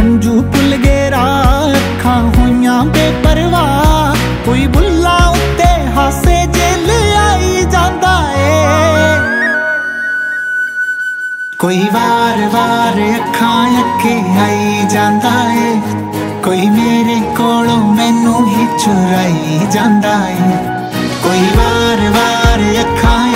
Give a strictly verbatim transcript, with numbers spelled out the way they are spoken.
हंजू भुल गए राह अखां होइयां बेपरवाह कोई बुल्ला उत्ते हासे जेल आई जांदा ए कोई वार वार अखां अखे आई जांदा ए कोई मेरे कोलों मैनू ही चुराई जांदा ए कोई वार वार अखां